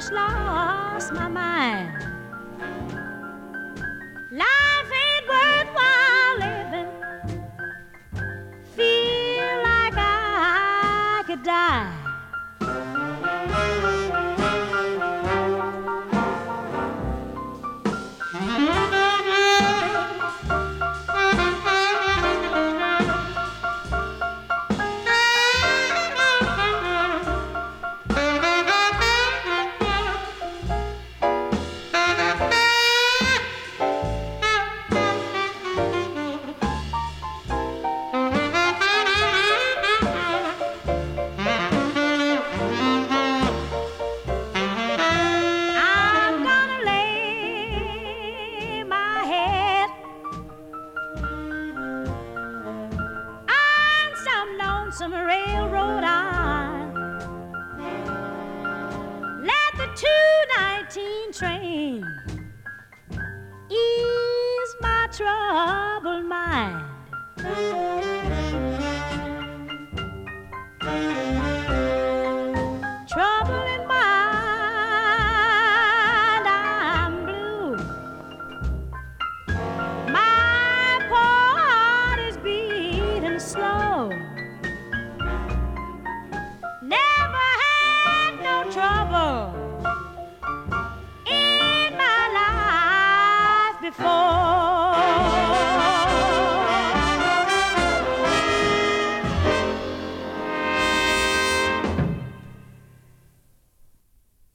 almost lost my mind. Life ain't worthwhile living. Feel like I could die. I'm gonna lay my head on some lonesome railroad arm. Let the 219 train ease my troubled mind.